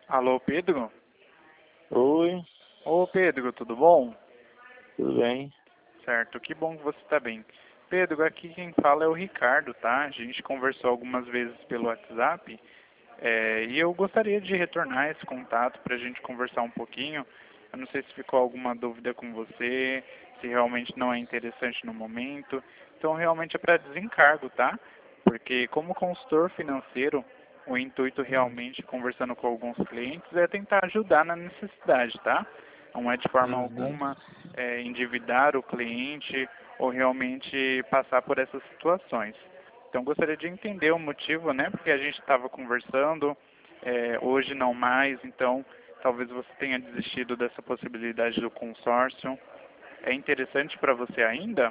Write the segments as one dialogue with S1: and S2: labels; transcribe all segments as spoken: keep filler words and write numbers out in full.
S1: Alô, Pedro?
S2: Oi,
S1: Ô, Pedro, tudo bom?
S2: tudo bem?
S1: Certo, que bom que você está bem. Pedro, aqui quem fala é o Ricardo, tá? A gente conversou algumas vezes pelo WhatsApp, é, e eu gostaria de retornar esse contato para a gente conversar um pouquinho. Eu não sei se ficou alguma dúvida com você, se realmente não é interessante no momento. Então, realmente é para desencargo, tá? Porque como consultor financeiro, o intuito realmente, conversando com alguns clientes, é tentar ajudar na necessidade, tá? Não é de forma
S2: Uhum.
S1: alguma é, endividar o cliente ou realmente passar por essas situações. Então, gostaria de entender o motivo, né? Porque a gente estava conversando, é, hoje não mais, então talvez você tenha desistido dessa possibilidade do consórcio. É interessante para você ainda?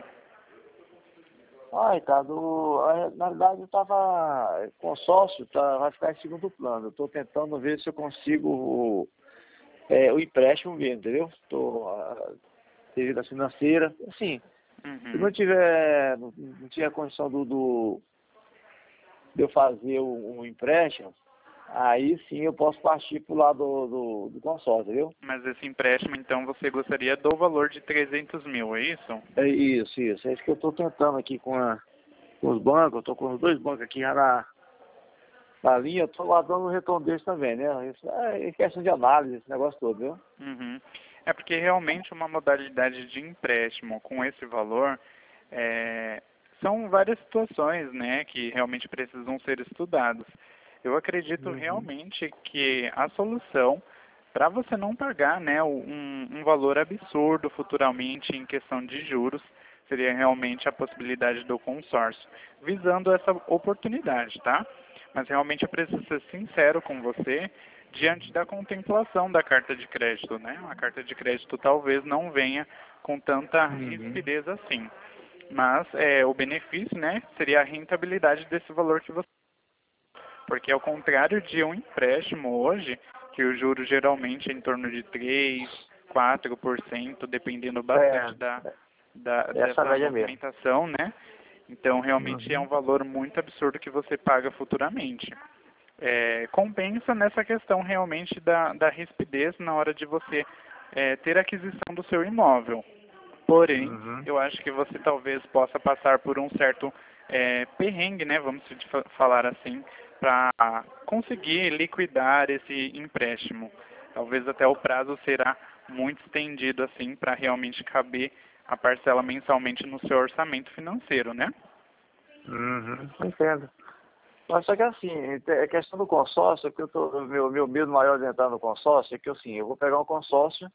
S2: Ah, Ricardo, a- na verdade eu estava consórcio, tá, vai ficar em segundo plano. Eu estou tentando ver se eu consigo o, é, o empréstimo mesmo, entendeu? Estou devido à financeira. Assim, se
S1: Uhum.
S2: não tiver, não, não tiver condição do, do- de eu fazer um, um empréstimo, aí sim eu posso partir para o lado do, do, do consórcio, entendeu?
S1: Mas esse empréstimo, então, você gostaria do valor de trezentos mil, é isso?
S2: É isso, isso. É isso que eu estou tentando aqui com, a, com os bancos. Eu estou com os dois bancos aqui já na na linha, eu estou guardando um retorno desse também, né? Isso é questão de análise, esse negócio todo, viu?
S1: Uhum. É porque realmente uma modalidade de empréstimo com esse valor é, são várias situações, né, que realmente precisam ser estudadas. Eu acredito
S2: Uhum.
S1: realmente que a solução para você não pagar, né, um, um valor absurdo futuramente em questão de juros seria realmente a possibilidade do consórcio, visando essa oportunidade, tá? Mas realmente eu preciso ser sincero com você diante da contemplação da carta de crédito, né? A carta de crédito talvez não venha com tanta
S2: Uhum.
S1: rispidez assim, mas é, o benefício, né, seria a rentabilidade desse valor que você, porque ao contrário de um empréstimo hoje, que o juro geralmente é em torno de três, quatro por cento, dependendo bastante
S2: É,
S1: da, da
S2: essa
S1: dessa
S2: média mesmo.
S1: movimentação, né? Então realmente é um
S2: Uhum.
S1: valor muito absurdo que você paga futuramente. É, compensa nessa questão realmente da, da rispidez na hora de você é, ter a aquisição do seu imóvel. Porém,
S2: Uhum.
S1: eu acho que você talvez possa passar por um certo é, perrengue, né, vamos fa- falar assim, para conseguir liquidar esse empréstimo. Talvez até o prazo será muito estendido assim para realmente caber a parcela mensalmente no seu orçamento financeiro, né?
S2: Uhum. Entendo. Mas só que assim, a questão do consórcio, que eu tô, meu, meu medo maior de entrar no consórcio é que assim, eu vou pegar um consórcio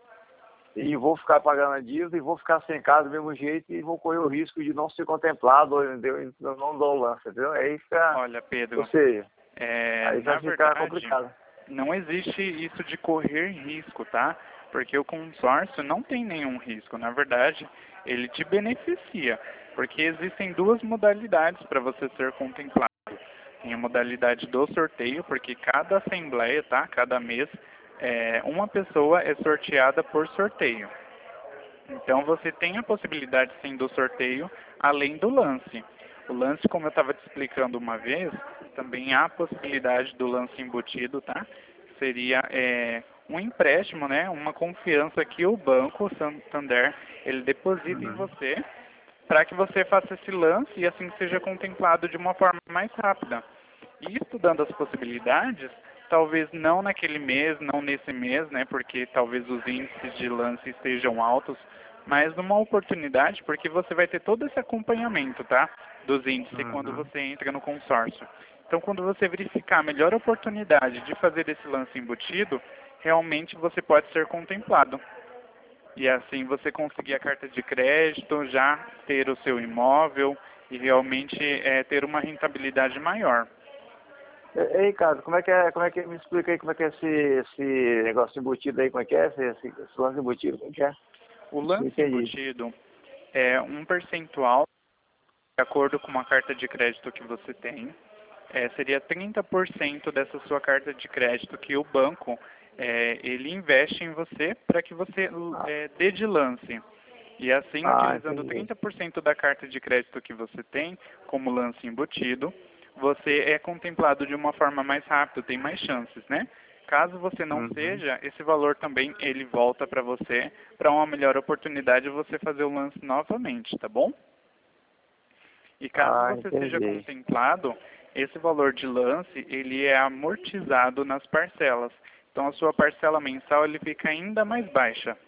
S2: e vou ficar pagando a dívida e vou ficar sem casa do mesmo jeito e vou correr o risco de não ser contemplado, entendeu? Eu não dou o lance, entendeu? Aí fica,
S1: Olha,
S2: ou
S1: Pedro,
S2: seja,
S1: é,
S2: aí
S1: na
S2: vai ficar
S1: verdade,
S2: complicado.
S1: não existe isso de correr risco, tá? Porque o consórcio não tem nenhum risco. Na verdade, ele te beneficia, porque existem duas modalidades para você ser contemplado. Tem a modalidade do sorteio, porque cada assembleia, tá? Cada mês, é, uma pessoa é sorteada por sorteio. Então você tem a possibilidade sim do sorteio, além do lance. O lance, como eu estava te explicando uma vez, também há a possibilidade do lance embutido, tá? Seria é, um empréstimo, né? Uma confiança que o banco, o Santander, ele deposita em
S2: Uhum.
S1: você para que você faça esse lance e assim seja contemplado de uma forma mais rápida. E estudando as possibilidades, talvez não naquele mês, não nesse mês, né, porque talvez os índices de lance estejam altos, mas numa oportunidade, porque você vai ter todo esse acompanhamento, tá, dos índices quando
S2: Uhum.
S1: você entra no consórcio. Então, quando você verificar a melhor oportunidade de fazer esse lance embutido, realmente você pode ser contemplado. E assim você conseguir a carta de crédito, já ter o seu imóvel e realmente é, ter uma rentabilidade maior.
S2: Ei, Ricardo, como é que é, como é que me explica aí como é que é esse, esse negócio embutido aí, como é que é esse, esse, esse lance embutido, como é que é?
S1: O
S2: Não
S1: lance
S2: entendi.
S1: embutido é um percentual de acordo com a carta de crédito que você tem. É, seria trinta por cento dessa sua carta de crédito que o banco é, ele investe em você para que você
S2: Ah,
S1: é, dê de lance. E assim,
S2: ah,
S1: utilizando
S2: entendi.
S1: trinta por cento da carta de crédito que você tem como lance embutido, você é contemplado de uma forma mais rápida, tem mais chances, né? Caso você não
S2: Uhum.
S1: seja, esse valor também ele volta para você, para uma melhor oportunidade de você fazer o lance novamente, tá bom? E caso
S2: Ah,
S1: você seja
S2: entendi.
S1: contemplado, esse valor de lance, ele é amortizado nas parcelas. Então a sua parcela mensal ele fica ainda mais baixa.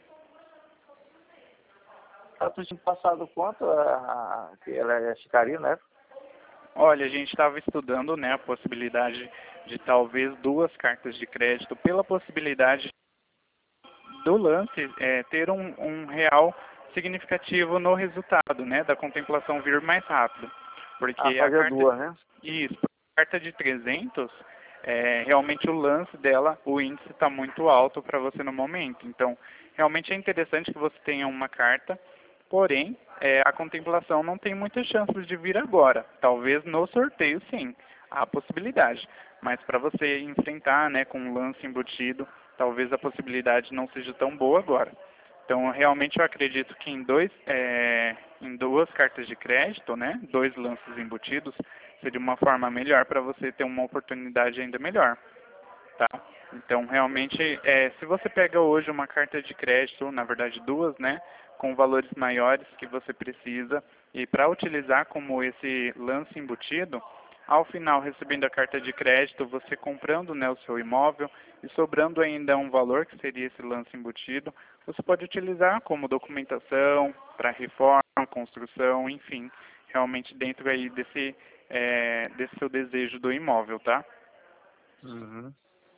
S2: Ah, tu tinha passado quanto a, a, que ela ficaria, né?
S1: Olha, a gente estava estudando, né, a possibilidade de talvez duas cartas de crédito, pela possibilidade do lance é, ter um, um real significativo no resultado, né, da contemplação vir mais rápido.
S2: Ah,
S1: Porque a
S2: fazer
S1: carta,
S2: duas, né?
S1: isso, a carta de trezentos, é, realmente o lance dela, o índice está muito alto para você no momento. Então, realmente é interessante que você tenha uma carta, porém, é, a contemplação não tem muitas chances de vir agora. Talvez no sorteio, sim, há possibilidade. Mas para você enfrentar, né, com um lance embutido, talvez a possibilidade não seja tão boa agora. Então, realmente eu acredito que em, dois, é, em duas cartas de crédito, né, dois lances embutidos, seria uma forma melhor para você ter uma oportunidade ainda melhor, tá? Então, realmente, é, se você pega hoje uma carta de crédito, na verdade duas, né, com valores maiores que você precisa, e para utilizar como esse lance embutido, ao final, recebendo a carta de crédito, você comprando, né, o seu imóvel e sobrando ainda um valor, que seria esse lance embutido, você pode utilizar como documentação para reforma, construção, enfim, realmente dentro aí desse, é, desse seu desejo do imóvel, tá?
S2: Uhum.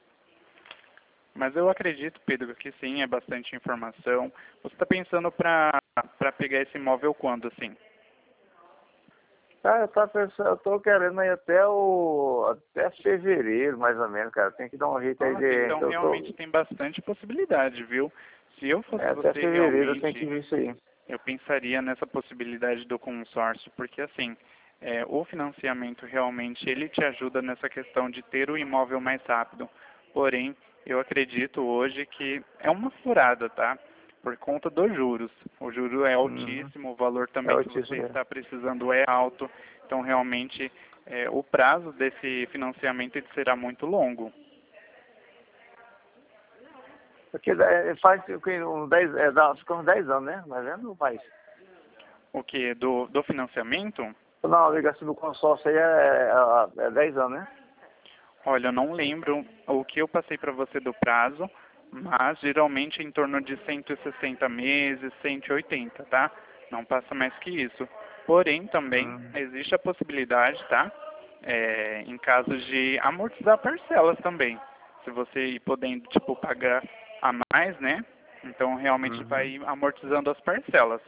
S1: Mas eu acredito, Pedro, que sim, é bastante informação. Você está pensando para para pegar esse imóvel quando, assim?
S2: Ah, eu tô pensando, eu tô querendo ir até o até fevereiro, mais ou menos, cara. Tem que dar um jeito aí
S1: Nossa,
S2: de.
S1: então
S2: Eu
S1: realmente
S2: tô.
S1: tem bastante possibilidade, viu? Se eu fosse
S2: É, até
S1: você,
S2: fevereiro eu tenho que
S1: realmente,
S2: ver isso aí.
S1: eu pensaria nessa possibilidade do consórcio, porque assim, é, o financiamento realmente ele te ajuda nessa questão de ter o imóvel mais rápido. Porém, eu acredito hoje que é uma furada, tá? Por conta dos juros. O juro é
S2: Uhum.
S1: altíssimo, o valor
S2: É
S1: também que
S2: oitista
S1: você
S2: mesmo.
S1: está precisando é alto. Então, realmente, é, o prazo desse financiamento ele será muito longo.
S2: Porque é, faz o que, uns dez, é, dá, fica uns dez anos, né? Mas vendo, faz.
S1: O que? Do, do financiamento?
S2: Não, a ligação do consórcio aí é, é, é dez anos, né?
S1: Olha, eu não lembro o que eu passei para você do prazo, mas geralmente em torno de cento e sessenta meses, cento e oitenta, tá? Não passa mais que isso. Porém, também
S2: Hum.
S1: existe a possibilidade, tá? É, em casos de amortizar parcelas também. Se você ir podendo, tipo, pagar a mais, né? Então, realmente vai
S2: Uhum.
S1: ir amortizando as parcelas.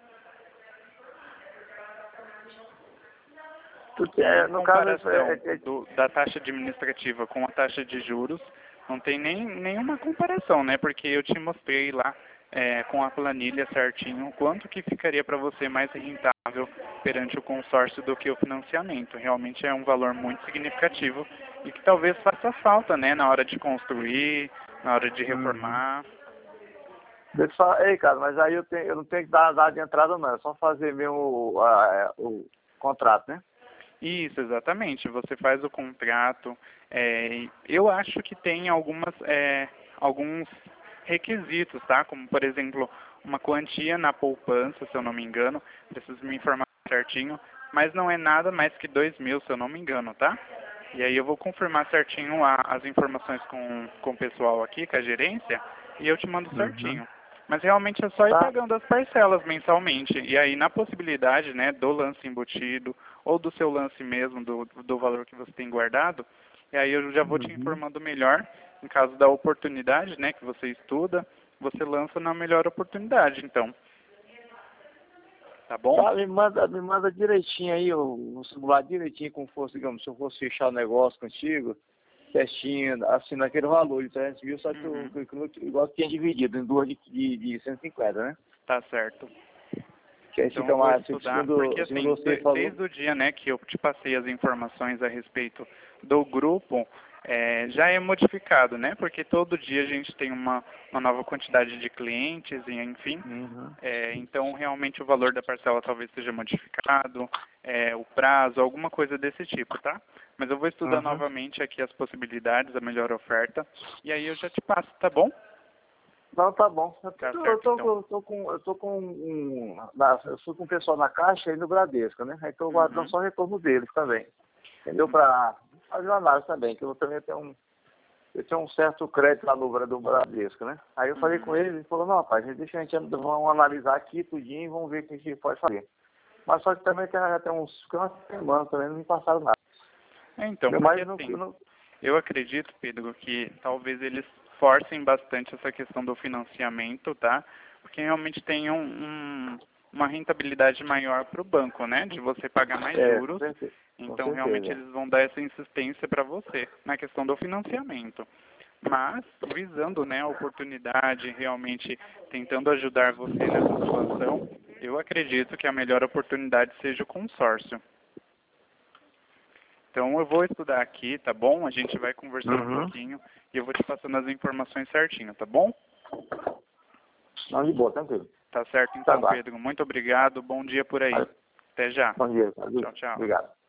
S2: Porque,
S1: E
S2: é,
S1: em
S2: no caso, é,
S1: comparação
S2: é, é,
S1: do, da taxa administrativa com a taxa de juros, não tem nem nenhuma comparação, né? Porque eu te mostrei lá é, com a planilha certinho quanto que ficaria para você mais rentável perante o consórcio do que o financiamento. Realmente é um valor muito significativo e que talvez faça falta, né? Na hora de construir, na hora de
S2: uhum.
S1: reformar.
S2: Deixa eu falar, ei, cara, mas aí eu, tenho, eu não tenho que dar data de entrada, não. É só fazer mesmo o, a- o contrato, né?
S1: Isso, exatamente. Você faz o contrato. É, eu acho que tem algumas, é, alguns requisitos, tá? Como, por exemplo, uma quantia na poupança, se eu não me engano. Preciso me informar certinho. Mas não é nada mais que dois mil, se eu não me engano, tá? E aí eu vou confirmar certinho a, as informações com, com o pessoal aqui, com a gerência, e eu te mando
S2: Uhum.
S1: certinho. Mas realmente é só ir
S2: Tá.
S1: pagando as parcelas mensalmente. E aí, na possibilidade, né, do lance embutido, ou do seu lance mesmo, do, do valor que você tem guardado, e aí eu já vou te
S2: Uhum.
S1: informando melhor, em caso da oportunidade, né, que você estuda, você lança na melhor oportunidade, então. Tá bom?
S2: Tá, me manda, me manda direitinho aí, o, o simular direitinho, como fosse, digamos, se eu fosse fechar o negócio contigo, certinho, assim, naquele valor de trezentos mil, só que, eu,
S1: Uhum.
S2: que, que, eu- igual que tinha dividido em duas de, de, de cento e cinquenta, né?
S1: Tá certo.
S2: Que aí
S1: Então eu
S2: fica
S1: vou
S2: mais,
S1: estudar, porque
S2: segundo, segundo
S1: assim,
S2: você
S1: de-
S2: falou.
S1: desde o dia, né, que eu te passei as informações a respeito do grupo, é, já é modificado, né? Porque todo dia a gente tem uma, uma nova quantidade de clientes e enfim.
S2: Uhum.
S1: É, então realmente o valor da parcela talvez seja modificado, é, o prazo, alguma coisa desse tipo, tá? Mas eu vou estudar
S2: Uhum.
S1: novamente aqui as possibilidades, a melhor oferta, e aí eu já te passo, tá bom?
S2: Não, tá bom. Eu
S1: Tá
S2: tô, eu
S1: certo,
S2: tô,
S1: então.
S2: eu tô com, eu tô com um, na- eu fui com o pessoal na Caixa e no Bradesco, né? Aí tô guardando
S1: Uhum.
S2: só o retorno deles também. Entendeu? Pra fazer uma análise também, que eu também tenho um, eu tenho um certo crédito lá no Bra- do Bradesco, né? Aí eu falei com
S1: Uhum.
S2: ele, ele falou, não, rapaz, deixa a gente vamos analisar aqui tudinho e vamos ver o que a gente pode fazer. Mas só que também tem, já tem uns tem uma semana também, não me passaram nada.
S1: É, então, porque
S2: Mas não,
S1: assim,
S2: não,
S1: eu acredito, Pedro, que talvez eles forcem bastante essa questão do financiamento, tá? Porque realmente tem um, um- uma rentabilidade maior para o banco, né? De você pagar mais
S2: é, com
S1: juros.
S2: certeza. Com
S1: Então, realmente,
S2: certeza.
S1: eles vão dar essa insistência para você na questão do financiamento. Mas, visando, né, a oportunidade, realmente tentando ajudar você nessa situação, eu acredito que a melhor oportunidade seja o consórcio. Então eu vou estudar aqui, tá bom? A gente vai conversando um
S2: Uhum.
S1: pouquinho e eu vou te passando as informações certinho, tá bom?
S2: Não, de boa, tranquilo.
S1: Tá certo
S2: Tá
S1: então,
S2: bom.
S1: Pedro. Muito obrigado. Bom dia por aí. Até já.
S2: Bom dia.
S1: Tchau, tchau.
S2: Obrigado.